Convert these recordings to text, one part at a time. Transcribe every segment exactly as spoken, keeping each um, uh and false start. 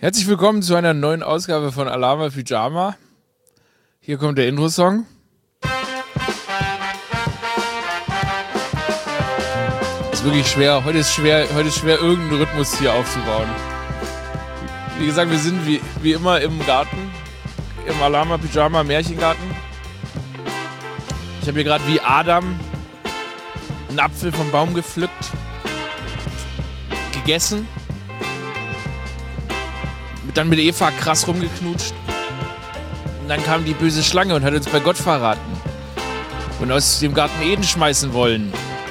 Herzlich willkommen zu einer neuen Ausgabe von Alama Pyjama. Hier kommt der Intro-Song. Ist wirklich schwer. Heute ist schwer, heute ist schwer, irgendeinen Rhythmus hier aufzubauen. Wie gesagt, wir sind wie, wie immer im Garten, im Alama Pyjama Märchengarten. Ich habe hier gerade wie Adam einen Apfel vom Baum gepflückt, gegessen, dann mit Eva krass rumgeknutscht. Und dann kam die böse Schlange und hat uns bei Gott verraten und aus dem Garten Eden schmeißen wollen.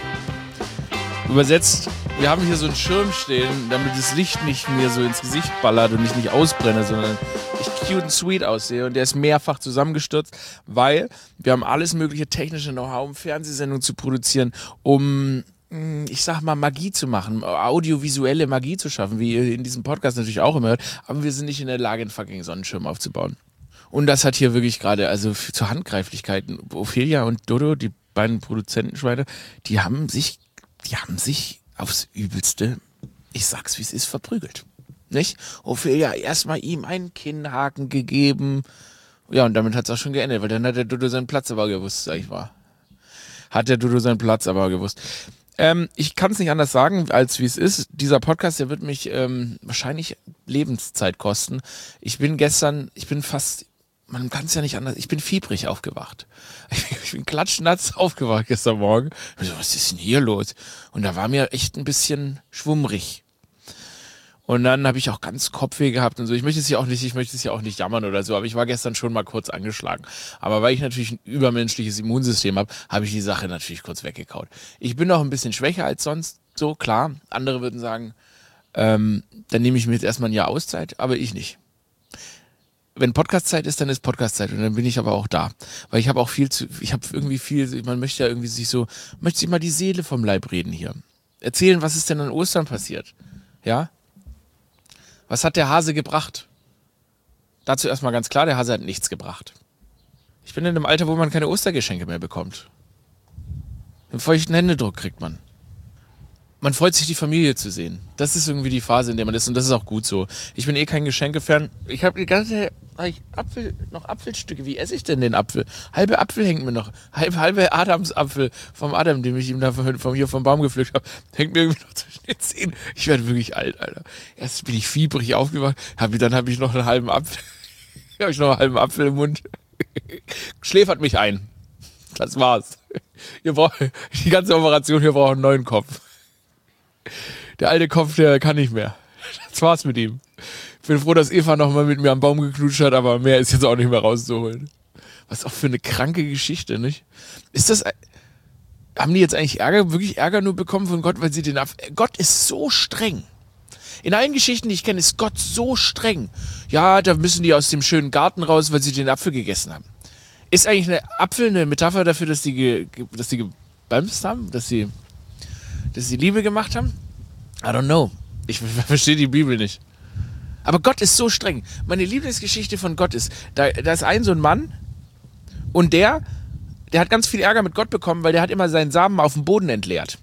Übersetzt, wir haben hier so einen Schirm stehen, damit das Licht nicht mir so ins Gesicht ballert und ich nicht ausbrenne, sondern ich cute und sweet aussehe. Und der ist mehrfach zusammengestürzt, weil wir haben alles mögliche technische Know-how, um Fernsehsendungen zu produzieren, um, ich sag mal, Magie zu machen, audiovisuelle Magie zu schaffen, wie ihr in diesem Podcast natürlich auch immer hört. Aber wir sind nicht in der Lage, einen fucking Sonnenschirm aufzubauen. Und das hat hier wirklich gerade, also zur Handgreiflichkeit, Ophelia und Dodo, die beiden Produzentenschweine, die haben sich, die haben sich aufs Übelste, ich sag's wie es ist, verprügelt. Nicht? Ophelia erstmal ihm einen Kinnhaken gegeben. Ja, und damit hat's auch schon geendet, weil dann hat der Dodo seinen Platz aber gewusst, sag ich mal. Hat der Dodo seinen Platz aber gewusst. Ähm, ich kann es nicht anders sagen, als wie es ist. Dieser Podcast, der wird mich ähm, wahrscheinlich Lebenszeit kosten. Ich bin gestern, ich bin fast, man kann es ja nicht anders, ich bin fiebrig aufgewacht. Ich bin klatschnass aufgewacht gestern Morgen. Ich so, was ist denn hier los? Und da war mir echt ein bisschen schwummrig. Und dann habe ich auch ganz Kopfweh gehabt und so. Ich möchte es ja auch nicht, ich möchte es ja auch nicht jammern oder so, aber ich war gestern schon mal kurz angeschlagen. Aber weil ich natürlich ein übermenschliches Immunsystem habe, habe ich die Sache natürlich kurz weggekaut. Ich bin noch ein bisschen schwächer als sonst, so klar. Andere würden sagen, ähm, dann nehme ich mir jetzt erstmal ein Jahr Auszeit, aber ich nicht. Wenn Podcastzeit ist, dann ist Podcastzeit und dann bin ich aber auch da. Weil ich habe auch viel zu, ich habe irgendwie viel, man möchte ja irgendwie sich so, möchte sich mal die Seele vom Leib reden hier. Erzählen, was ist denn an Ostern passiert? Ja? Was hat der Hase gebracht? Dazu erstmal ganz klar, der Hase hat nichts gebracht. Ich bin in einem Alter, wo man keine Ostergeschenke mehr bekommt. Den feuchten Händedruck kriegt man. Man freut sich, die Familie zu sehen. Das ist irgendwie die Phase, in der man ist und das ist auch gut so. Ich bin eh kein Geschenke-Fan. Ich habe die ganze hab ich Apfel, noch Apfelstücke. Wie esse ich denn den Apfel? Halbe Apfel hängt mir noch. Halbe, halbe Adamsapfel vom Adam, den ich ihm da von, von hier vom Baum gepflückt habe, hängt mir irgendwie noch zwischen den Zähnen. Ich werde wirklich alt, Alter. Erst bin ich fiebrig aufgewacht, hab, dann habe ich noch einen halben Apfel. habe ich noch einen halben Apfel im Mund. Schläfert mich ein. Das war's. Ihr braucht, die ganze Operation hier braucht einen neuen Kopf. Der alte Kopf, der kann nicht mehr. Das war's mit ihm. Ich bin froh, dass Eva noch mal mit mir am Baum geknutscht hat, aber mehr ist jetzt auch nicht mehr rauszuholen. Was auch für eine kranke Geschichte, nicht? Ist das, haben die jetzt eigentlich Ärger, wirklich Ärger nur bekommen von Gott, weil sie den Apfel, Gott ist so streng. In allen Geschichten, die ich kenne, ist Gott so streng. Ja, da müssen die aus dem schönen Garten raus, weil sie den Apfel gegessen haben. Ist eigentlich eine Apfel eine Metapher dafür, dass die, ge, dass die gebämst haben, dass sie dass sie Liebe gemacht haben? I don't know. Ich verstehe die Bibel nicht. Aber Gott ist so streng. Meine Lieblingsgeschichte von Gott ist, da, da ist ein so ein Mann und der, der hat ganz viel Ärger mit Gott bekommen, weil der hat immer seinen Samen auf dem Boden entleert.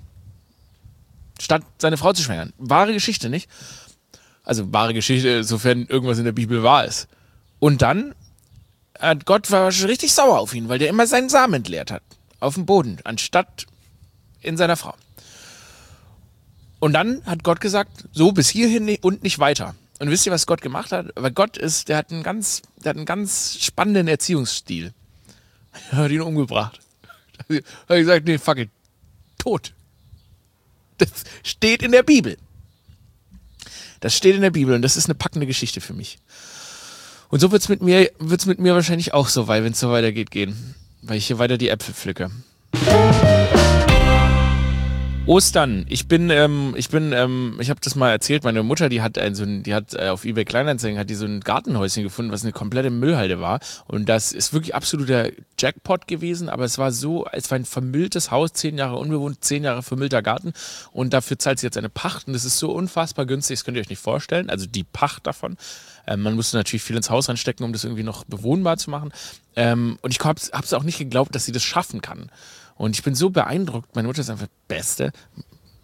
Statt seine Frau zu schwängern. Wahre Geschichte, nicht? Also wahre Geschichte, sofern irgendwas in der Bibel wahr ist. Und dann hat Gott war schon richtig sauer auf ihn, weil der immer seinen Samen entleert hat. Auf dem Boden, anstatt in seiner Frau. Und dann hat Gott gesagt, so bis hierhin und nicht weiter. Und wisst ihr, was Gott gemacht hat? Weil Gott ist, der hat einen ganz, der hat einen ganz spannenden Erziehungsstil. Er hat ihn umgebracht. Er hat gesagt, nee, fuck it. Tot. Das steht in der Bibel. Das steht in der Bibel und das ist eine packende Geschichte für mich. Und so wird's mit mir, wird's mit mir wahrscheinlich auch so weit, wenn es so weitergeht, gehen. Weil ich hier weiter die Äpfel pflücke. Ostern. Ich bin, ähm, ich bin, ähm, ich habe das mal erzählt. Meine Mutter, die hat ein so ein, die hat äh, auf eBay Kleinanzeigen hat die so ein Gartenhäuschen gefunden, was eine komplette Müllhalde war. Und das ist wirklich absoluter Jackpot gewesen. Aber es war so, es war ein vermülltes Haus, zehn Jahre unbewohnt, zehn Jahre vermüllter Garten. Und dafür zahlt sie jetzt eine Pacht. Und das ist so unfassbar günstig. Das könnt ihr euch nicht vorstellen. Also die Pacht davon. Ähm, man musste natürlich viel ins Haus reinstecken, um das irgendwie noch bewohnbar zu machen. Ähm, und ich habe es auch nicht geglaubt, dass sie das schaffen kann. Und ich bin so beeindruckt. Meine Mutter ist einfach Beste.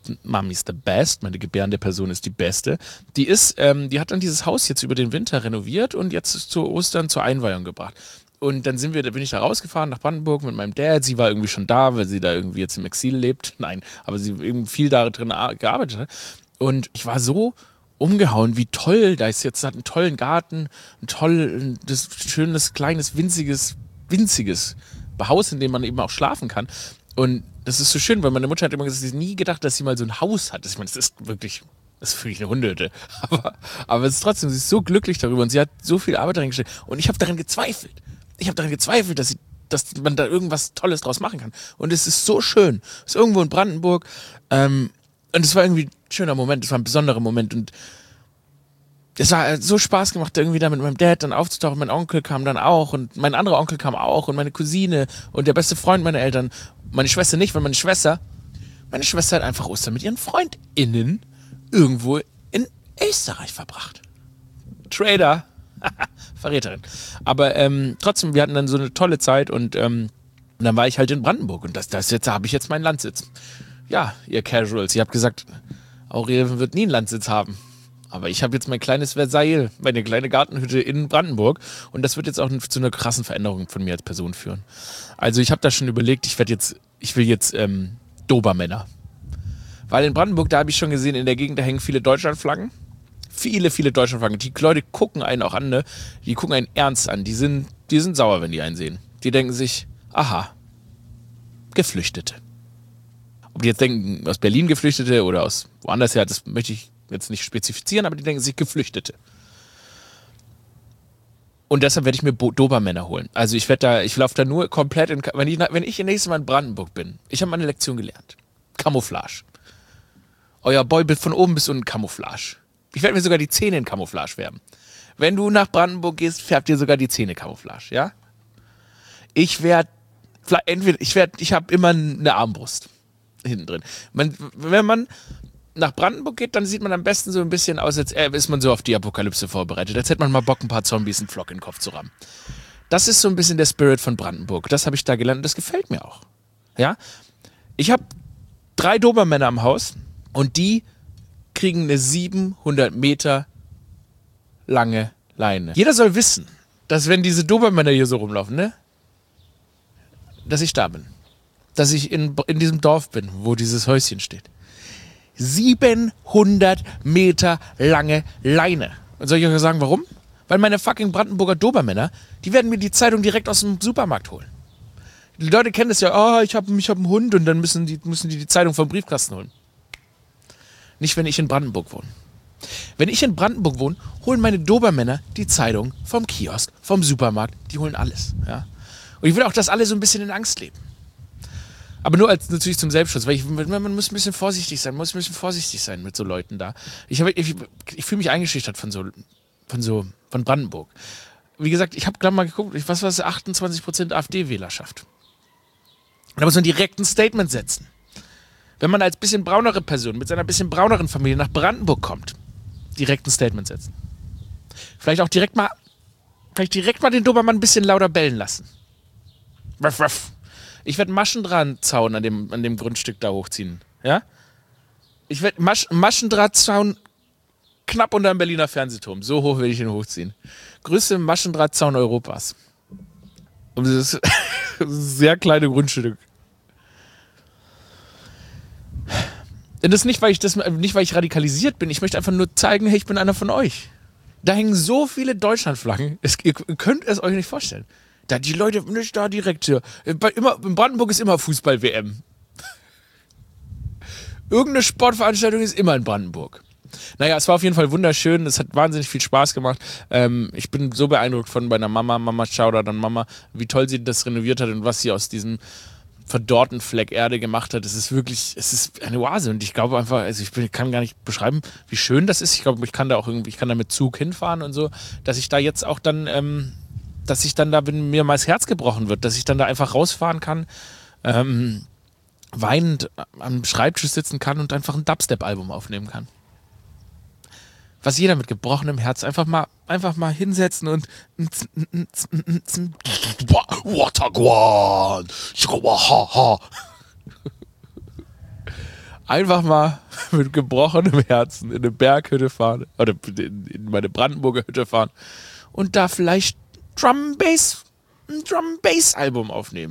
Mommy's the best, meine gebärende Person ist die beste. Die ist, ähm, die hat dann dieses Haus jetzt über den Winter renoviert und jetzt zu Ostern zur Einweihung gebracht. Und dann sind wir, da bin ich da rausgefahren nach Brandenburg mit meinem Dad. Sie war irgendwie schon da, weil sie da irgendwie jetzt im Exil lebt. Nein, aber sie irgendwie viel da drin gearbeitet hat. Und ich war so umgehauen, wie toll da ist jetzt. Hat einen tollen Garten, ein toll, das schönes, kleines, winziges, winziges Haus, in dem man eben auch schlafen kann. Und das ist so schön, weil meine Mutter hat immer gesagt, sie hat nie gedacht, dass sie mal so ein Haus hat. Ich meine, das ist wirklich, das ist wirklich eine Hundehütte. Aber, aber es ist trotzdem, sie ist so glücklich darüber und sie hat so viel Arbeit darin gestellt. Und ich habe daran gezweifelt. Ich habe daran gezweifelt, dass, sie, dass man da irgendwas Tolles draus machen kann. Und es ist so schön. Es ist irgendwo in Brandenburg. Ähm, und es war irgendwie ein schöner Moment. Es war ein besonderer Moment. Und es war so Spaß gemacht, irgendwie da mit meinem Dad dann aufzutauchen. Mein Onkel kam dann auch und mein anderer Onkel kam auch und meine Cousine und der beste Freund meiner Eltern. Meine Schwester nicht, weil meine Schwester, meine Schwester hat einfach Ostern mit ihren FreundInnen irgendwo in Österreich verbracht. Trader. Verräterin. Aber ähm, trotzdem, wir hatten dann so eine tolle Zeit und, ähm, und dann war ich halt in Brandenburg und das, das jetzt habe ich jetzt meinen Landsitz. Ja, ihr Casuals, ihr habt gesagt, Aurel wird nie einen Landsitz haben. Aber ich habe jetzt mein kleines Versailles, meine kleine Gartenhütte in Brandenburg und das wird jetzt auch zu einer krassen Veränderung von mir als Person führen. Also ich habe da schon überlegt, ich werde jetzt, ich will jetzt ähm, Dobermänner. Weil in Brandenburg, da habe ich schon gesehen, in der Gegend, da hängen viele Deutschlandflaggen. Viele, viele Deutschlandflaggen. Die Leute gucken einen auch an, ne? Die gucken einen ernst an. Die sind, die sind sauer, wenn die einen sehen. Die denken sich, aha, Geflüchtete. Ob die jetzt denken, aus Berlin Geflüchtete oder aus woanders her, das möchte ich jetzt nicht spezifizieren, aber die denken sich Geflüchtete. Und deshalb werde ich mir Bo- Dobermänner holen. Also ich werde da, ich laufe da nur komplett in, wenn ich, wenn ich nächstes Mal in Brandenburg bin, ich habe meine Lektion gelernt. Camouflage. Euer Boybild von oben bis unten Camouflage. Ich werde mir sogar die Zähne in Camouflage färben. Wenn du nach Brandenburg gehst, färbt dir sogar die Zähne Camouflage, ja? Ich werde, entweder, ich werde, ich habe immer eine Armbrust hinten drin. Man, wenn man nach Brandenburg geht, dann sieht man am besten so ein bisschen aus, als äh, ist man so auf die Apokalypse vorbereitet. Als hätte man mal Bock, ein paar Zombies einen Flock in den Kopf zu rammen. Das ist so ein bisschen der Spirit von Brandenburg. Das habe ich da gelernt und das gefällt mir auch. Ja? Ich habe drei Dobermänner am Haus und die kriegen eine siebenhundert Meter lange Leine. Jeder soll wissen, dass wenn diese Dobermänner hier so rumlaufen, ne, dass ich da bin. Dass ich in, in diesem Dorf bin, wo dieses Häuschen steht. siebenhundert Meter lange Leine. Und soll ich euch sagen, warum? Weil meine fucking Brandenburger Dobermänner, die werden mir die Zeitung direkt aus dem Supermarkt holen. Die Leute kennen das ja, oh, ich habe ich hab einen Hund und dann müssen die, müssen die die Zeitung vom Briefkasten holen. Nicht, wenn ich in Brandenburg wohne. Wenn ich in Brandenburg wohne, holen meine Dobermänner die Zeitung vom Kiosk, vom Supermarkt, die holen alles. Ja? Und ich will auch, dass alle so ein bisschen in Angst leben. Aber nur als natürlich zum Selbstschutz, weil ich, man muss ein bisschen vorsichtig sein, man muss ein bisschen vorsichtig sein mit so Leuten da. Ich, ich, ich fühle mich eingeschüchtert von so, von so, von Brandenburg. Wie gesagt, ich habe gerade mal geguckt, was war das, achtundzwanzig Prozent AfD-Wählerschaft. Da muss man direkt ein Statement setzen. Wenn man als bisschen braunere Person mit seiner bisschen brauneren Familie nach Brandenburg kommt, direkt ein Statement setzen. Vielleicht auch direkt mal, vielleicht direkt mal den Dobermann ein bisschen lauter bellen lassen. Ruff, ruff. Ich werde Maschendrahtzaun an dem, an dem Grundstück da hochziehen. Ja? Ich werde Masch, Maschendrahtzaun knapp unter dem Berliner Fernsehturm. So hoch werde ich ihn hochziehen. Größte Maschendrahtzaun Europas. Und das ist ein sehr kleine Grundstück. Und das nicht, weil ich das nicht, weil ich radikalisiert bin. Ich möchte einfach nur zeigen, hey, ich bin einer von euch. Da hängen so viele Deutschlandflaggen. Es, ihr könnt es euch nicht vorstellen. Da die Leute nicht da direkt hier. Immer, in Brandenburg ist immer Fußball-W M. Irgendeine Sportveranstaltung ist immer in Brandenburg. Naja, es war auf jeden Fall wunderschön. Es hat wahnsinnig viel Spaß gemacht. Ähm, ich bin so beeindruckt von meiner Mama. Mama, Shoutout an Mama, wie toll sie das renoviert hat und was sie aus diesem verdorrten Fleck Erde gemacht hat. Es ist wirklich, es ist eine Oase und ich glaube einfach, also ich bin, kann gar nicht beschreiben, wie schön das ist. Ich glaube, ich kann da auch irgendwie, ich kann da mit Zug hinfahren und so, dass ich da jetzt auch dann, ähm, dass ich dann da, wenn mir mal das Herz gebrochen wird, dass ich dann da einfach rausfahren kann, ähm, weinend am Schreibtisch sitzen kann und einfach ein Dubstep-Album aufnehmen kann. Was jeder mit gebrochenem Herz einfach mal, einfach mal hinsetzen und Watagwan. einfach mal mit gebrochenem Herzen in eine Berghütte fahren oder in meine Brandenburger Hütte fahren und da vielleicht Drum Bass, ein Drum Bass Album aufnehmen.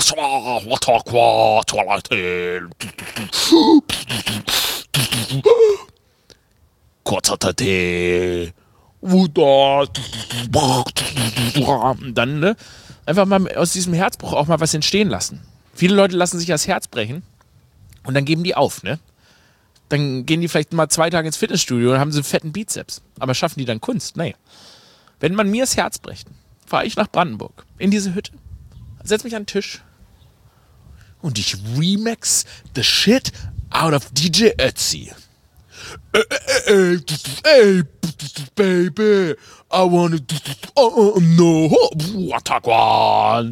Und dann ne, einfach mal aus diesem Herzbruch auch mal was entstehen lassen. Viele Leute lassen sich das Herz brechen und dann geben die auf, ne? Dann gehen die vielleicht mal zwei Tage ins Fitnessstudio und haben so einen fetten Bizeps. Aber schaffen die dann Kunst? Nee. Wenn man mir das Herz bricht, fahre ich nach Brandenburg, in diese Hütte, setze mich an den Tisch und ich remix the shit out of D J Ötzi. Hey, hey, baby, I wanna oh, no, attack one.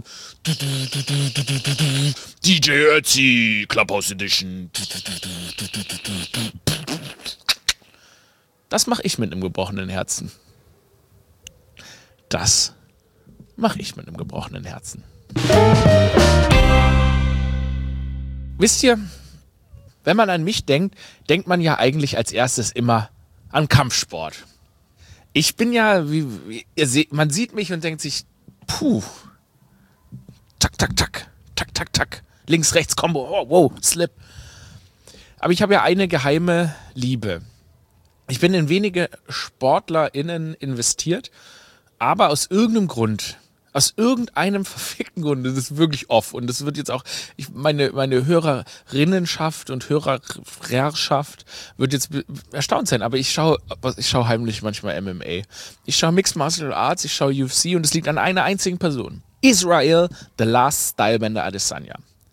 D J Ötzi, Clubhouse Edition. Das mache ich mit einem gebrochenen Herzen. Das mache ich mit einem gebrochenen Herzen. Wisst ihr, wenn man an mich denkt, denkt man ja eigentlich als erstes immer an Kampfsport. Ich bin ja, wie, wie ihr seht, man sieht mich und denkt sich, puh, tak, tak, tak, tak, tak, tak, links, rechts, Combo, oh, wow, Slip. Aber ich habe ja eine geheime Liebe. Ich bin in wenige SportlerInnen investiert, aber aus irgendeinem Grund, aus irgendeinem verfickten Grund, das ist wirklich off und das wird jetzt auch, ich, meine, meine Hörerinnenschaft und Hörerschaft wird jetzt erstaunt sein, aber ich schaue, ich schaue heimlich manchmal M M A. Ich schaue Mixed Martial Arts, ich schaue U F C und es liegt an einer einzigen Person. Israel The Last Stylebender Adesanya.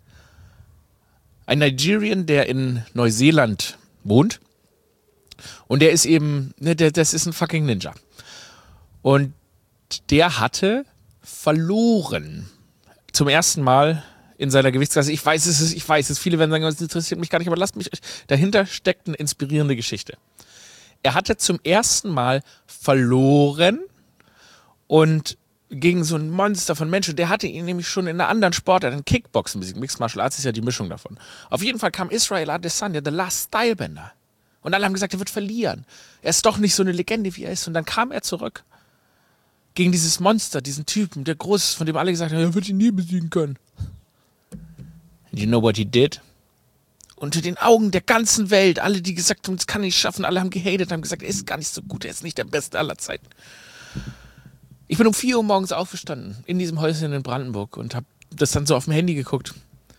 Ein Nigerian, der in Neuseeland wohnt und der ist eben, ne, der, das ist ein fucking Ninja. Und der hatte verloren. Zum ersten Mal in seiner Gewichtsklasse. Ich weiß es, ich weiß es. Viele werden sagen, das interessiert mich gar nicht, aber lasst mich, dahinter steckt eine inspirierende Geschichte. Er hatte zum ersten Mal verloren und gegen so ein Monster von Menschen. Der hatte ihn nämlich schon in einer anderen Sportart, in Kickboxen besiegt. Mixed Martial Arts ist ja die Mischung davon. Auf jeden Fall kam Israel Adesanya, The Last Stylebender. Und alle haben gesagt, er wird verlieren. Er ist doch nicht so eine Legende, wie er ist. Und dann kam er zurück. Gegen dieses Monster, diesen Typen, der groß ist, von dem alle gesagt haben, er wird ihn nie besiegen können. And you know what he did? Unter den Augen der ganzen Welt, alle, die gesagt haben, das kann er nicht schaffen, alle haben gehatet, haben gesagt, er ist gar nicht so gut, er ist nicht der Beste aller Zeiten. Ich bin um vier Uhr morgens aufgestanden, in diesem Häuschen in Brandenburg und habe das dann so auf dem Handy geguckt.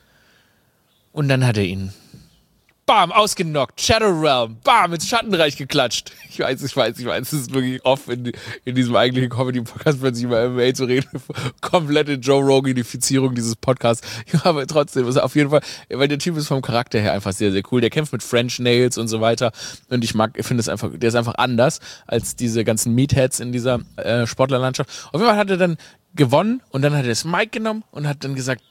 Und dann hat er ihn bam, ausgenockt, Shadow Realm, bam, ins Schattenreich geklatscht. Ich weiß, ich weiß, ich weiß, es ist wirklich oft in, in diesem eigentlichen Comedy-Podcast, wenn sich über M M A zu reden, komplette Joe Roganifizierung dieses Podcasts. Aber trotzdem, also auf jeden Fall, weil der Typ ist vom Charakter her einfach sehr, sehr cool. Der kämpft mit French Nails und so weiter. Und ich mag, ich finde es einfach, der ist einfach anders als diese ganzen Meatheads in dieser äh, Sportlerlandschaft. Auf jeden Fall hat er dann gewonnen und dann hat er das Mic genommen und hat dann gesagt,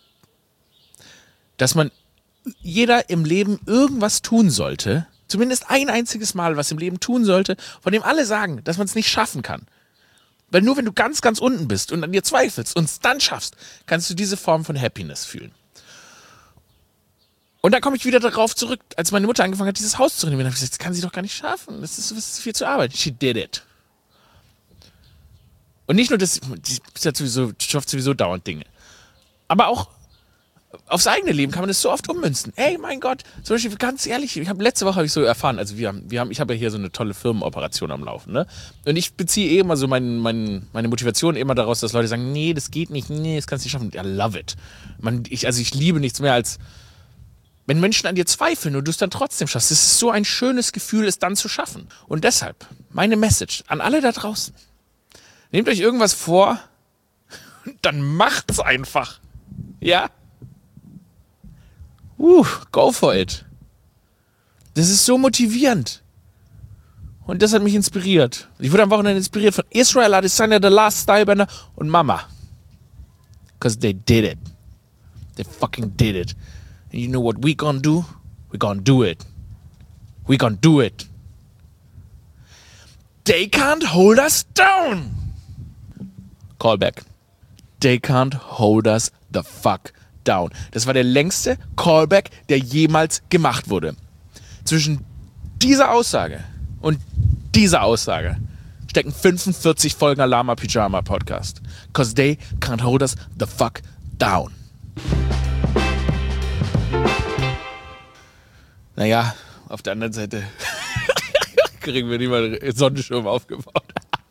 dass man jeder im Leben irgendwas tun sollte, zumindest ein einziges Mal was im Leben tun sollte, von dem alle sagen, dass man es nicht schaffen kann. Weil nur wenn du ganz, ganz unten bist und an dir zweifelst und es dann schaffst, kannst du diese Form von Happiness fühlen. Und da komme ich wieder darauf zurück, als meine Mutter angefangen hat, dieses Haus zu renovieren, habe ich gesagt, das kann sie doch gar nicht schaffen, das ist, das ist viel zu arbeiten. She did it. Und nicht nur das, die schafft sowieso, schafft sowieso dauernd Dinge, aber auch aufs eigene Leben kann man das so oft ummünzen. Ey, mein Gott, zum Beispiel, ganz ehrlich, ich habe letzte Woche habe ich so erfahren, also wir haben, wir haben, ich habe ja hier so eine tolle Firmenoperation am Laufen, ne? Und ich beziehe eh immer so mein, mein, meine Motivation immer daraus, dass Leute sagen, nee, das geht nicht, nee, das kannst du nicht schaffen. I love it. Man, ich, also ich liebe nichts mehr als, wenn Menschen an dir zweifeln und du es dann trotzdem schaffst. Es ist so ein schönes Gefühl, es dann zu schaffen. Und deshalb, meine Message an alle da draußen. Nehmt euch irgendwas vor, dann macht's einfach. Ja? Uh, go for it. Das ist so motivierend. Und das hat mich inspiriert. Ich wurde am Wochenende inspiriert von Israel Adesanya, The Last Stylebender und Mama. Because they did it. They fucking did it. And you know what we gonna do? We gonna do it. We gonna do it. They can't hold us down. Callback. They can't hold us the fuck down. Das war der längste Callback, der jemals gemacht wurde. Zwischen dieser Aussage und dieser Aussage stecken fünfundvierzig Folgen Alarma Pyjama Podcast. Cause they can't hold us the fuck down. Naja, auf der anderen Seite kriegen wir nicht mal einen Sonnenschirm aufgebaut.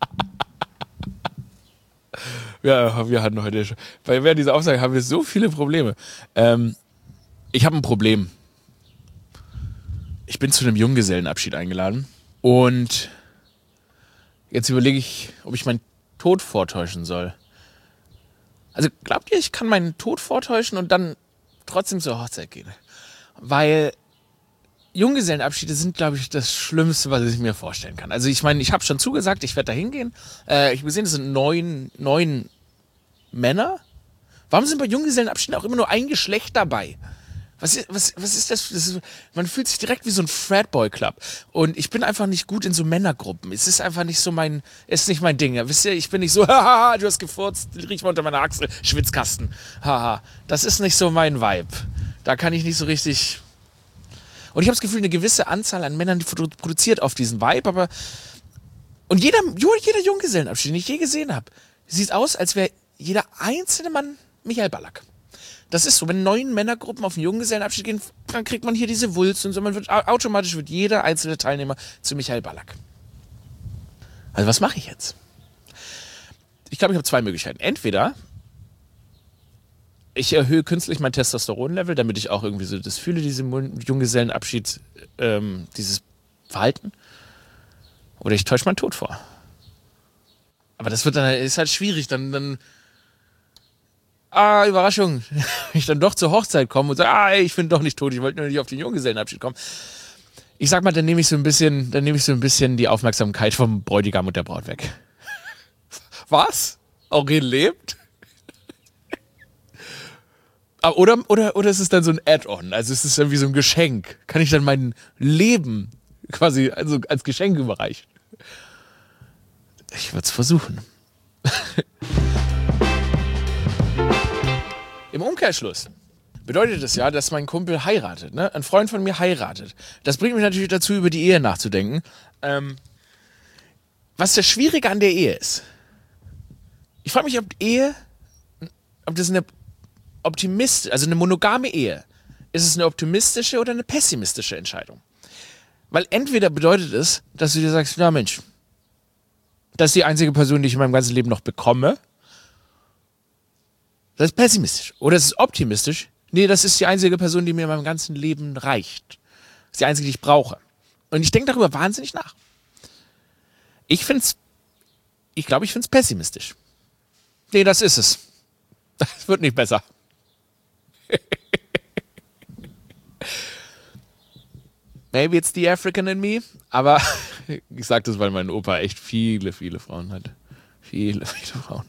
Ja, wir hatten heute schon. Bei während dieser Aussage haben wir so viele Probleme. Ähm, ich habe ein Problem. Ich bin zu einem Junggesellenabschied eingeladen und jetzt überlege ich, ob ich meinen Tod vortäuschen soll. Also glaubt ihr, ich kann meinen Tod vortäuschen und dann trotzdem zur Hochzeit gehen? Weil Junggesellenabschiede sind, glaube ich, das Schlimmste, was ich mir vorstellen kann. Also ich meine, ich habe schon zugesagt, ich werde da hingehen. Äh, ich habe gesehen, es sind neun, neun Männer. Warum sind bei Junggesellenabschieden auch immer nur ein Geschlecht dabei? Was ist, was, was ist das? das ist, man fühlt sich direkt wie so ein Fratboy-Club. Und ich bin einfach nicht gut in so Männergruppen. Es ist einfach nicht so mein, es ist nicht mein Ding. Ja, wisst ihr, ich bin nicht so, haha, du hast gefurzt, riech mal unter meiner Achsel, Schwitzkasten. Haha, das ist nicht so mein Vibe. Da kann ich nicht so richtig. Und ich habe das Gefühl, eine gewisse Anzahl an Männern, die produziert auf diesen Vibe, aber. Und jeder, jeder Junggesellenabschied, den ich je gesehen habe, sieht aus, als wäre jeder einzelne Mann Michael Ballack. Das ist so, wenn neun Männergruppen auf einen Junggesellenabschied gehen, dann kriegt man hier diese Wulst und so. Man wird, automatisch wird jeder einzelne Teilnehmer zu Michael Ballack. Also was mache ich jetzt? Ich glaube, ich habe zwei Möglichkeiten. Entweder ich erhöhe künstlich mein Testosteronlevel, damit ich auch irgendwie so das fühle, diese Junggesellenabschied, ähm, dieses Verhalten. Oder ich täusche meinen Tod vor. Aber das wird dann, ist halt schwierig, dann, dann ah, Überraschung, wenn ich dann doch zur Hochzeit komme und sage, ah, ey, ich bin doch nicht tot, ich wollte nur nicht auf den Junggesellenabschied kommen. Ich sag mal, dann nehme ich so ein bisschen, dann nehme ich so ein bisschen die Aufmerksamkeit vom Bräutigam und der Braut weg. Was? Aurel lebt? Oder, oder, oder ist es dann so ein Add-on? Also ist es dann wie so ein Geschenk? Kann ich dann mein Leben quasi also als Geschenk überreichen? Ich würde es versuchen. Im Umkehrschluss bedeutet das ja, dass mein Kumpel heiratet, ne? Ein Freund von mir heiratet. Das bringt mich natürlich dazu, über die Ehe nachzudenken. Ähm, was das Schwierige an der Ehe ist. Ich frage mich, ob Ehe, ob das eine optimistische, also eine monogame Ehe, ist es eine optimistische oder eine pessimistische Entscheidung? Weil entweder bedeutet es, dass du dir sagst, na Mensch, das ist die einzige Person, die ich in meinem ganzen Leben noch bekomme. Das ist pessimistisch. Oder es ist optimistisch. Nee, das ist die einzige Person, die mir in meinem ganzen Leben reicht. Das ist die einzige, die ich brauche. Und ich denke darüber wahnsinnig nach. Ich finde es, ich glaube, ich finde es pessimistisch. Nee, das ist es. Das wird nicht besser. Maybe it's the African in me, aber ich sage das, weil mein Opa echt viele, viele Frauen hat. Viele, viele Frauen.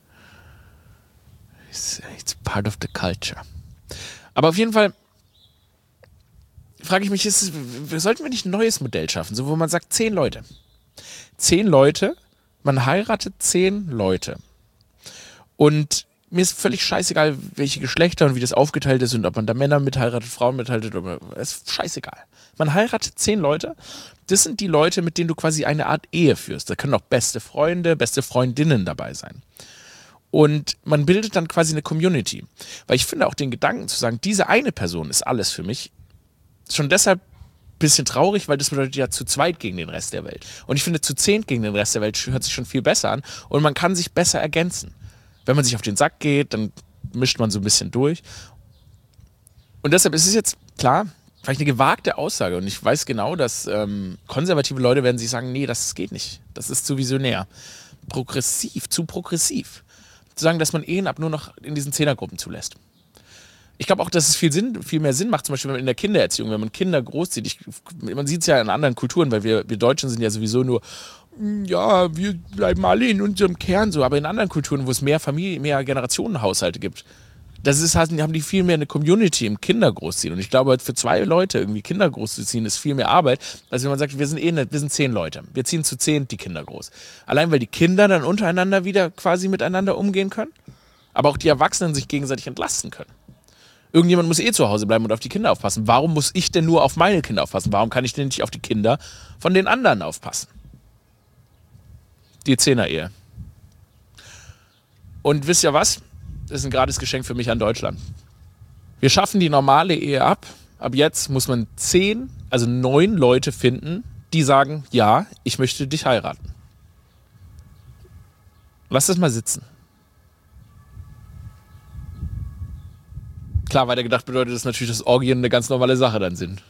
It's, it's part of the culture. Aber auf jeden Fall frage ich mich, ist es, sollten wir nicht ein neues Modell schaffen, so wo man sagt, zehn Leute. Zehn Leute, man heiratet zehn Leute. Und mir ist völlig scheißegal, welche Geschlechter und wie das aufgeteilt ist und ob man da Männer mitheiratet, Frauen mitheiratet, oder es ist scheißegal. Man heiratet zehn Leute. Das sind die Leute, mit denen du quasi eine Art Ehe führst. Da können auch beste Freunde, beste Freundinnen dabei sein. Und man bildet dann quasi eine Community. Weil ich finde auch den Gedanken zu sagen, diese eine Person ist alles für mich, schon deshalb ein bisschen traurig, weil das bedeutet ja zu zweit gegen den Rest der Welt. Und ich finde, zu zehn gegen den Rest der Welt hört sich schon viel besser an und man kann sich besser ergänzen. Wenn man sich auf den Sack geht, dann mischt man so ein bisschen durch. Und deshalb ist es jetzt klar, vielleicht eine gewagte Aussage. Und ich weiß genau, dass ähm, konservative Leute werden sich sagen, nee, das geht nicht. Das ist zu visionär. Progressiv, zu progressiv. Zu sagen, dass man Ehen ab nur noch in diesen Zehnergruppen zulässt. Ich glaube auch, dass es viel Sinn, viel mehr Sinn macht, zum Beispiel wenn man in der Kindererziehung, wenn man Kinder großzieht. Ich, man sieht es ja in anderen Kulturen, weil wir, wir Deutschen sind ja sowieso nur, ja, wir bleiben alle in unserem Kern so. Aber in anderen Kulturen, wo es mehr Familie, mehr Generationenhaushalte gibt, das ist, haben die viel mehr eine Community im Kinder großziehen. Und ich glaube, für zwei Leute irgendwie Kinder großzuziehen, ist viel mehr Arbeit, als wenn man sagt, wir sind eh nicht, wir sind zehn Leute. Wir ziehen zu zehn die Kinder groß. Allein, weil die Kinder dann untereinander wieder quasi miteinander umgehen können, aber auch die Erwachsenen sich gegenseitig entlasten können. Irgendjemand muss eh zu Hause bleiben und auf die Kinder aufpassen. Warum muss ich denn nur auf meine Kinder aufpassen? Warum kann ich denn nicht auf die Kinder von den anderen aufpassen? Die Zehner-Ehe. Und wisst ihr was? Das ist ein gratis Geschenk für mich an Deutschland. Wir schaffen die normale Ehe ab. Ab jetzt muss man zehn, also neun Leute finden, die sagen, ja, ich möchte dich heiraten. Lass das mal sitzen. Klar, weitergedacht bedeutet das natürlich, dass Orgien eine ganz normale Sache dann sind.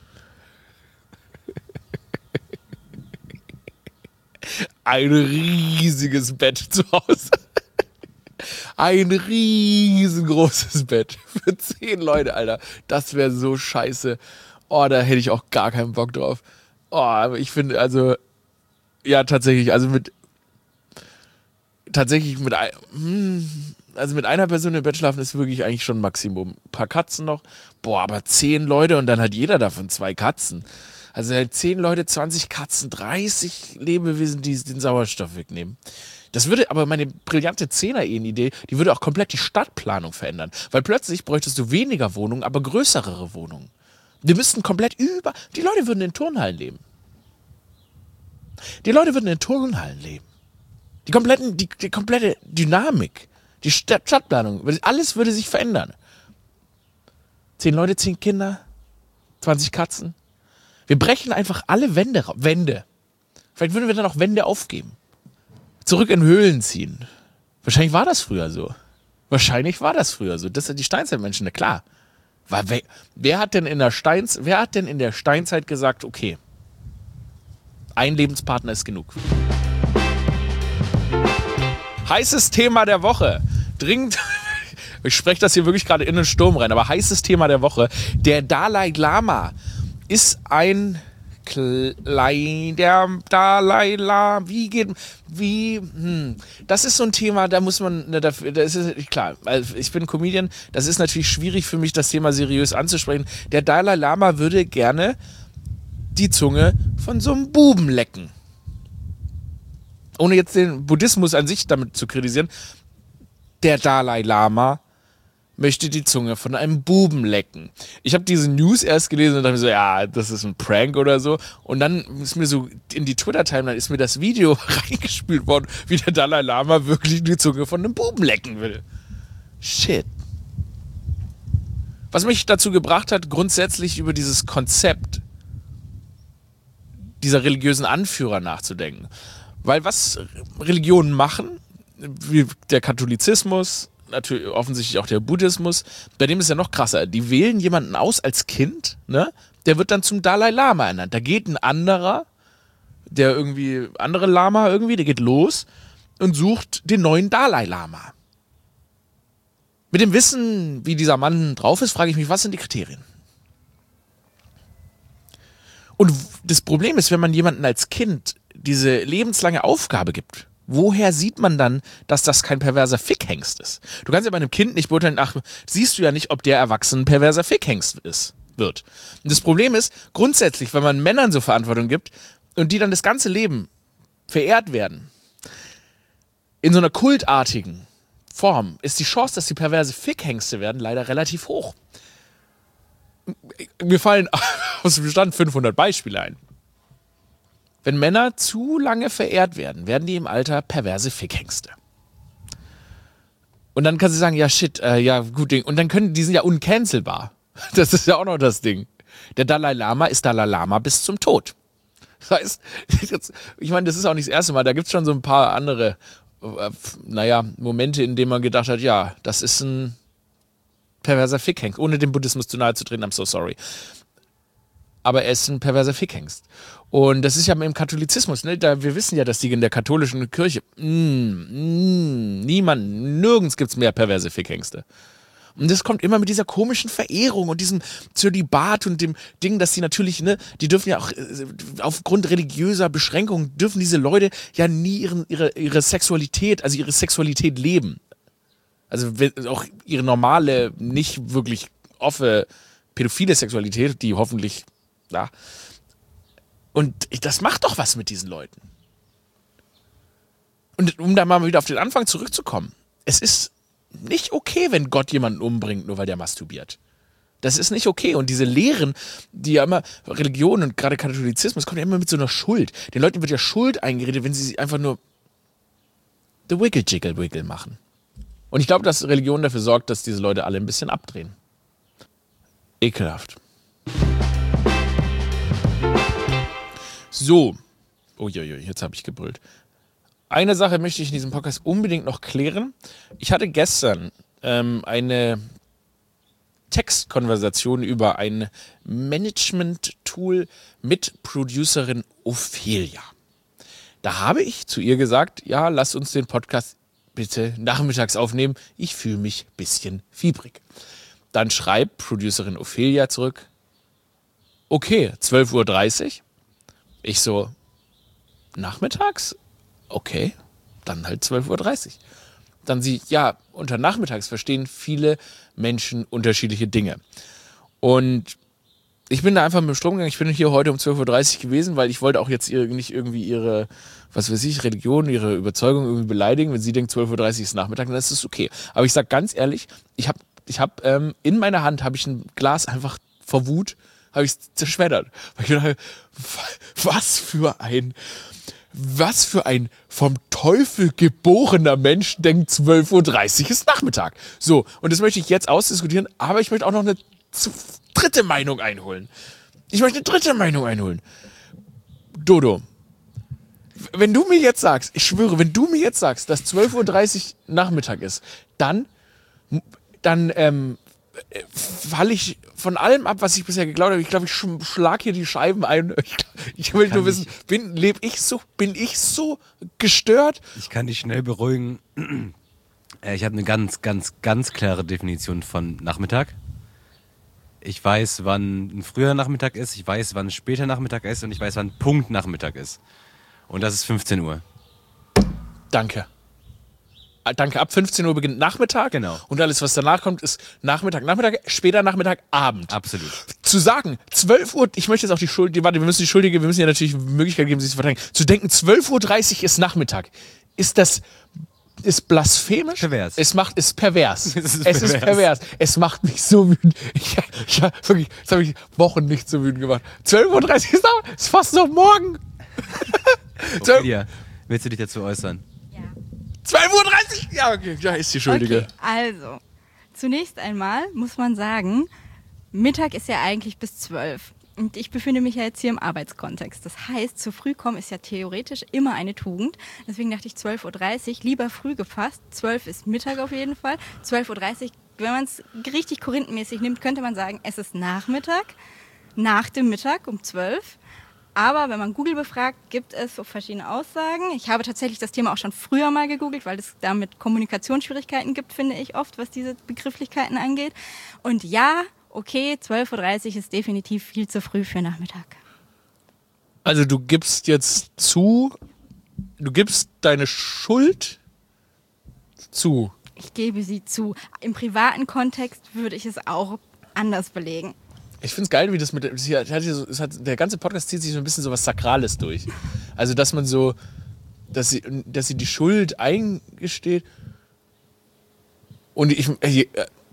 Ein riesiges Bett zu Hause. Ein riesengroßes Bett für zehn Leute, Alter. Das wäre so scheiße. Oh, da hätte ich auch gar keinen Bock drauf. Oh, aber ich finde, also, ja, tatsächlich, also mit, tatsächlich mit, also mit einer Person im Bett schlafen ist wirklich eigentlich schon Maximum. Ein paar Katzen noch. Boah, aber zehn Leute und dann hat jeder davon zwei Katzen. Also halt zehn Leute, zwanzig Katzen, dreißig Lebewesen, die den Sauerstoff wegnehmen. Das würde aber meine brillante Zehner-Ehen-Idee, die würde auch komplett die Stadtplanung verändern. Weil plötzlich bräuchtest du weniger Wohnungen, aber größere Wohnungen. Die müssten komplett über... Die Leute würden in Turnhallen leben. Die Leute würden in Turnhallen leben. Die, kompletten, die, die komplette Dynamik, die Stadt, Stadtplanung, alles würde sich verändern. Zehn Leute, zehn Kinder, zwanzig Katzen. Wir brechen einfach alle Wände. Wände. Vielleicht würden wir dann auch Wände aufgeben. Zurück in Höhlen ziehen. Wahrscheinlich war das früher so. Wahrscheinlich war das früher so. Das sind die Steinzeitmenschen, na klar. Weil wer, wer hat denn in der Steins, wer hat denn in der Steinzeit gesagt, okay, ein Lebenspartner ist genug? Heißes Thema der Woche. Dringend, ich spreche das hier wirklich gerade in den Sturm rein, aber heißes Thema der Woche. Der Dalai Lama ist ein Klei, der Dalai Lama, wie geht, wie, hm, das ist so ein Thema, da muss man, ne, dafür, das ist, klar, also ich bin Comedian, das ist natürlich schwierig für mich, das Thema seriös anzusprechen. Der Dalai Lama würde gerne die Zunge von so einem Buben lecken. Ohne jetzt den Buddhismus an sich damit zu kritisieren, der Dalai Lama möchte die Zunge von einem Buben lecken. Ich habe diese News erst gelesen und dachte mir so, ja, das ist ein Prank oder so. Und dann ist mir so in die Twitter-Timeline ist mir das Video reingespült worden, wie der Dalai Lama wirklich die Zunge von einem Buben lecken will. Shit. Was mich dazu gebracht hat, grundsätzlich über dieses Konzept dieser religiösen Anführer nachzudenken. Weil was Religionen machen, wie der Katholizismus, natürlich offensichtlich auch der Buddhismus, bei dem ist ja noch krasser. Die wählen jemanden aus als Kind, ne? Der wird dann zum Dalai Lama ernannt. Da geht ein anderer, der irgendwie, andere Lama irgendwie, der geht los und sucht den neuen Dalai Lama. Mit dem Wissen, wie dieser Mann drauf ist, frage ich mich, was sind die Kriterien? Und das Problem ist, wenn man jemanden als Kind diese lebenslange Aufgabe gibt, woher sieht man dann, dass das kein perverser Fickhengst ist? Du kannst ja bei einem Kind nicht beurteilen, ach, siehst du ja nicht, ob der Erwachsene ein perverser Fickhengst ist, wird. Und das Problem ist, grundsätzlich, wenn man Männern so Verantwortung gibt und die dann das ganze Leben verehrt werden, in so einer kultartigen Form, ist die Chance, dass sie perverse Fickhengste werden, leider relativ hoch. Mir fallen aus dem Bestand fünfhundert Beispiele ein. Wenn Männer zu lange verehrt werden, werden die im Alter perverse Fickhengste. Und dann kann sie sagen, ja shit, äh, ja gut Ding. Und dann können, die sind ja uncancelbar. Das ist ja auch noch das Ding. Der Dalai Lama ist Dalai Lama bis zum Tod. Das heißt, jetzt, ich meine, das ist auch nicht das erste Mal, da gibt es schon so ein paar andere, äh, naja, Momente, in denen man gedacht hat, ja, das ist ein perverser Fickhengst, ohne dem Buddhismus zu nahe zu treten, I'm so sorry. Aber er ist ein perverser Fickhengst. Und das ist ja im Katholizismus, ne? Da, wir wissen ja, dass die in der katholischen Kirche, mm, mm, niemand, nirgends gibt es mehr perverse Fickhengste. Und das kommt immer mit dieser komischen Verehrung und diesem Zölibat und dem Ding, dass die natürlich, ne, die dürfen ja auch äh, aufgrund religiöser Beschränkungen, dürfen diese Leute ja nie ihren, ihre, ihre Sexualität, also ihre Sexualität leben. Also auch ihre normale, nicht wirklich offene, pädophile Sexualität, die hoffentlich, ja. Und das macht doch was mit diesen Leuten. Und um da mal wieder auf den Anfang zurückzukommen, es ist nicht okay, wenn Gott jemanden umbringt, nur weil der masturbiert. Das ist nicht okay. Und diese Lehren, die ja immer, Religion und gerade Katholizismus, kommt ja immer mit so einer Schuld. Den Leuten wird ja Schuld eingeredet, wenn sie einfach nur the wiggle jiggle wiggle machen. Und ich glaube, dass Religion dafür sorgt, dass diese Leute alle ein bisschen abdrehen. Ekelhaft. So. Uiuiui, jetzt habe ich gebrüllt. Eine Sache möchte ich in diesem Podcast unbedingt noch klären. Ich hatte gestern ähm, eine Textkonversation über ein Management-Tool mit Producerin Ophelia. Da habe ich zu ihr gesagt, ja, lass uns den Podcast bitte nachmittags aufnehmen. Ich fühle mich ein bisschen fiebrig. Dann schreibt Producerin Ophelia zurück, okay, zwölf Uhr dreißig. Ich so, nachmittags? Okay, dann halt zwölf Uhr dreißig. Dann sie, ja, unter nachmittags verstehen viele Menschen unterschiedliche Dinge. Und ich bin da einfach mit dem Strom gegangen. Ich bin hier heute um zwölf Uhr dreißig gewesen, weil ich wollte auch jetzt ihr, nicht irgendwie ihre, was weiß ich, Religion, ihre Überzeugung irgendwie beleidigen. Wenn sie denkt, zwölf Uhr dreißig ist Nachmittag, dann ist das okay. Aber ich sag ganz ehrlich, ich habe ich hab, ähm, in meiner Hand habe ich ein Glas einfach vor Wut, habe ich es zerschmettert. Weil ich dachte, was für ein... Was für ein vom Teufel geborener Mensch denkt, zwölf Uhr dreißig ist Nachmittag. So, und das möchte ich jetzt ausdiskutieren, aber ich möchte auch noch eine dritte Meinung einholen. Ich möchte eine dritte Meinung einholen. Dodo, wenn du mir jetzt sagst, ich schwöre, wenn du mir jetzt sagst, dass zwölf Uhr dreißig Nachmittag ist, dann, dann ähm, falle ich von allem ab, was ich bisher geglaubt habe. Ich glaube, ich schlag hier die Scheiben ein. Ich, ich will nur wissen, bin, leb ich so, bin ich so gestört? Ich kann dich schnell beruhigen. Ich habe eine ganz, ganz, ganz klare Definition von Nachmittag. Ich weiß, wann ein früher Nachmittag ist, ich weiß, wann ein später Nachmittag ist und ich weiß, wann Punkt Nachmittag ist. Und das ist fünfzehn Uhr. Danke. Danke, ab fünfzehn Uhr beginnt Nachmittag. Genau. Und alles, was danach kommt, ist Nachmittag, Nachmittag, später Nachmittag, Abend. Absolut. Zu sagen, zwölf Uhr, ich möchte jetzt auch die Schuld, warte, wir müssen die Schuldige, wir müssen ja natürlich die Möglichkeit geben, sich zu verteidigen. Zu denken, zwölf Uhr dreißig ist Nachmittag. Ist das, ist blasphemisch? Pervers. Es macht, ist pervers. Es ist es pervers. ist pervers. Es macht mich so wütend. Ich, ich, wirklich, das habe ich Wochen nicht so wütend gemacht. zwölf Uhr dreißig ist, Nachmittag, ist fast noch morgen. Ophelia, willst du dich dazu äußern? zwölf Uhr dreißig? Ja, okay, ja, ist die Schuldige. Okay, also, zunächst einmal muss man sagen, Mittag ist ja eigentlich bis zwölf. Und ich befinde mich ja jetzt hier im Arbeitskontext. Das heißt, zu früh kommen ist ja theoretisch immer eine Tugend. Deswegen dachte ich zwölf Uhr dreißig, lieber früh gefasst. zwölf ist Mittag auf jeden Fall. zwölf Uhr dreißig, wenn man es richtig korinthenmäßig nimmt, könnte man sagen, es ist Nachmittag. Nach dem Mittag um zwölf. Aber wenn man Google befragt, gibt es so verschiedene Aussagen. Ich habe tatsächlich das Thema auch schon früher mal gegoogelt, weil es damit Kommunikationsschwierigkeiten gibt, finde ich oft, was diese Begrifflichkeiten angeht. Und ja, okay, zwölf Uhr dreißig ist definitiv viel zu früh für Nachmittag. Also du gibst jetzt zu, du gibst deine Schuld zu. Ich gebe sie zu. Im privaten Kontext würde ich es auch anders belegen. Ich finde es geil, wie das mit, das hier, das hat hier so, das hat, der ganze Podcast zieht sich so ein bisschen so was Sakrales durch. Also, dass man so, dass sie, dass sie die Schuld eingesteht und ich, äh,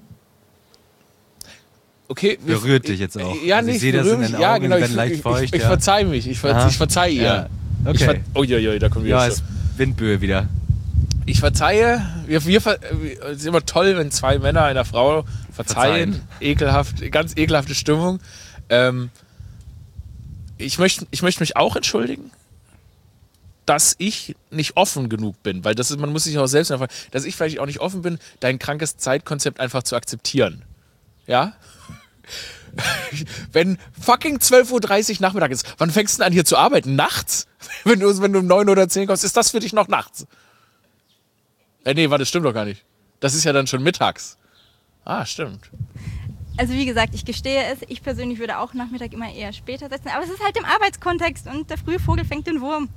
okay. Berührt ich, dich jetzt auch. Ja, also nicht, ich sehe das in deinen Augen, ja, genau, werden ich, leicht ich, feucht. ich, ich ja. verzeih mich, ich, ver, ich verzeih ihr. Ja. Okay. Ich ver, oh, ja, ja, da kommen wir Ja, jetzt ist Windböe wieder. Ich verzeihe, wir, wir, es ist immer toll, wenn zwei Männer einer Frau verzeihen. Verzeihen. Ekelhaft, ganz ekelhafte Stimmung. Ähm, ich möchte ich möchte mich auch entschuldigen, dass ich nicht offen genug bin, weil das ist, man muss sich auch selbst erfahren, dass ich vielleicht auch nicht offen bin, dein krankes Zeitkonzept einfach zu akzeptieren. Ja? Wenn fucking zwölf Uhr dreißig Nachmittag ist, wann fängst du denn an hier zu arbeiten? Nachts? Wenn du, wenn du um neun oder zehn kommst, ist das für dich noch nachts? Äh, nee, warte, das stimmt doch gar nicht. Das ist ja dann schon mittags. Ah, stimmt. Also wie gesagt, ich gestehe es, ich persönlich würde auch Nachmittag immer eher später setzen, aber es ist halt im Arbeitskontext und der frühe Vogel fängt den Wurm.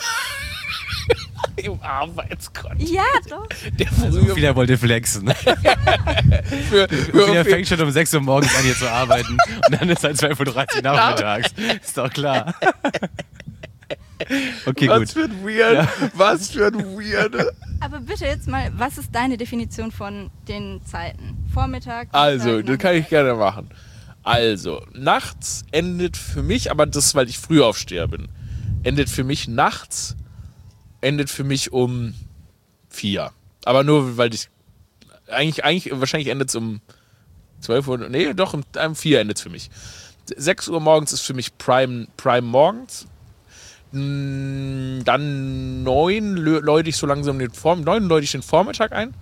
Im Arbeitskontext. Ja, doch. Der Also frühe Ophelia wollte flexen. für, für Ophelia fängt schon um sechs Uhr morgens an hier zu arbeiten und dann ist halt zwölf Uhr dreißig nachmittags. Ist doch klar. Okay, was gut. für ein Weird, Ja. was für ein Weird. Aber bitte jetzt mal, was ist deine Definition von den Zeiten? Vormittag? Also, Mittag, das kann ich gerne machen. Also, nachts endet für mich, aber das ist, weil ich Frühaufsteher bin, endet für mich nachts, endet für mich um vier. Aber nur, weil ich, eigentlich, eigentlich wahrscheinlich endet es um zwölf Uhr, nee, doch, um, um vier endet es für mich. sechs Uhr morgens ist für mich Prime, Prime morgens. Dann neun läute ich so langsam den Vorm- neun läute ich den Vormittag ein.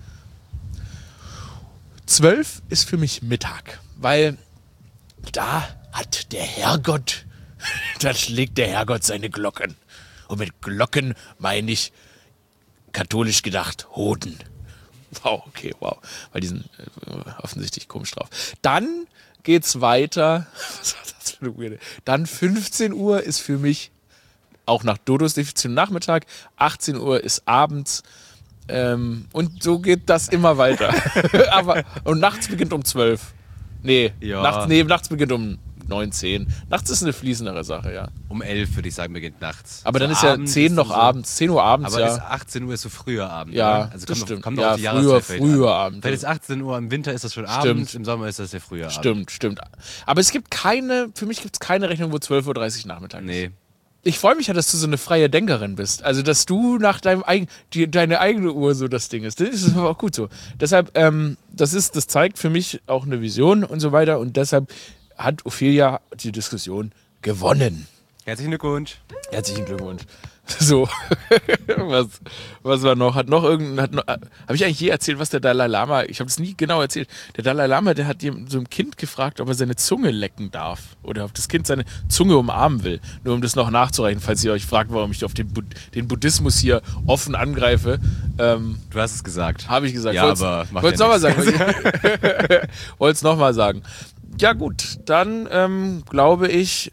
zwölf ist für mich Mittag, weil da hat der Herrgott, da schlägt der Herrgott seine Glocken. Und mit Glocken meine ich katholisch gedacht Hoden. Wow, okay, wow. Weil die sind äh, offensichtlich komisch drauf. Dann geht's weiter. Was war das für eine Weirde? Dann fünfzehn Uhr ist für mich auch nach Dodos Definition Nachmittag. achtzehn Uhr ist abends. Ähm, und so geht das immer weiter. Aber, und nachts beginnt um zwölf. Nee, Ja. nachts, nee, nachts beginnt um neun, zehn. Nachts ist eine fließendere Sache, ja. Um elf würde ich sagen, beginnt nachts. Aber dann So ist ja abends zehn ist noch so, abends, zehn Uhr abends, Aber ja. ist achtzehn Uhr ist so früher Abend, Ja, oder? Also das kommt stimmt. Auf, kommt Ja, auf die früher- Jahreszeit vielleicht früher an. Abend. Vielleicht ist achtzehn Uhr, im Winter ist das schon Stimmt. Abend, im Sommer ist das der frühe Abend. Stimmt, stimmt. Aber es gibt keine, für mich gibt es keine Rechnung, wo zwölf Uhr dreißig Nachmittag ist. Nee. Ich freue mich ja, dass du so eine freie Denkerin bist. Also, dass du nach deinem eigen, die, deine eigene Uhr so das Ding ist. Das ist aber auch gut so. Deshalb, ähm, das ist, das zeigt für mich auch eine Vision und so weiter. Und deshalb hat Ophelia die Diskussion gewonnen. Herzlichen Glückwunsch. Herzlichen Glückwunsch. So, was, was war noch? Hat noch irgendein, hat noch, habe ich eigentlich je erzählt, was der Dalai Lama, ich habe es nie genau erzählt, der Dalai Lama, der hat so einem Kind gefragt, ob er seine Zunge lecken darf oder ob das Kind seine Zunge umarmen will, nur um das noch nachzureichen, falls ihr euch fragt, warum ich auf den, Bud- den Buddhismus hier offen angreife. Ähm, Du hast es gesagt. habe ich gesagt. Ja, Wollt's- aber macht wollt's ja nochmal nichts. sagen. Wollte es nochmal sagen. Ja gut, dann ähm, glaube ich,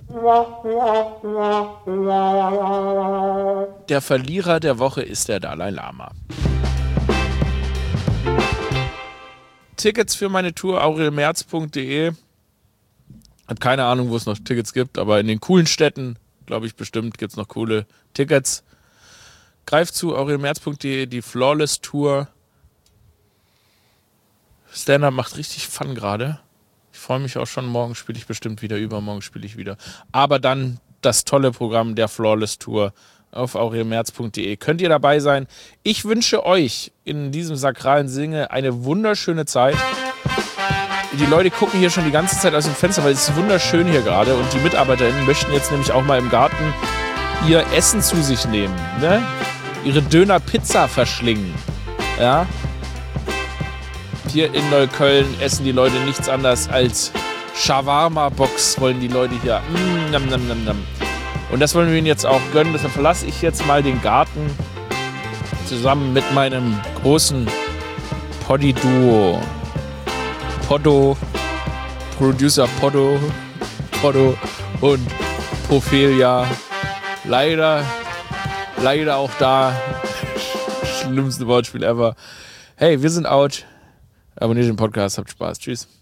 der Verlierer der Woche ist der Dalai Lama. Tickets für meine Tour aurelmerz punkt de. Hab keine Ahnung, wo es noch Tickets gibt, aber in den coolen Städten, glaube ich bestimmt, gibt es noch coole Tickets. Greift zu aurelmerz punkt de, die Flawless Tour. Stand-Up macht richtig Fun gerade. Ich freue mich auch schon, morgen spiele ich bestimmt wieder, übermorgen spiele ich wieder. Aber dann das tolle Programm der Flawless Tour auf aurelmerz punkt de. Könnt ihr dabei sein? Ich wünsche euch in diesem sakralen Sinne eine wunderschöne Zeit. Die Leute gucken hier schon die ganze Zeit aus dem Fenster, weil es ist wunderschön hier gerade. Und die MitarbeiterInnen möchten jetzt nämlich auch mal im Garten ihr Essen zu sich nehmen. Ne? Ihre Döner-Pizza verschlingen. Ja? Hier in Neukölln essen die Leute nichts anderes als Shawarma-Box, wollen die Leute hier. Mm, nam, nam, nam, nam. Und das wollen wir ihnen jetzt auch gönnen. Deshalb verlasse ich jetzt mal den Garten zusammen mit meinem großen Poddy-Duo. Poddo, Producer Poddo, Poddo und Ophelia. Leider, leider auch da. Schlimmste Wortspiel ever. Hey, wir sind out. Abonniert den Podcast, habt Spaß. Tschüss.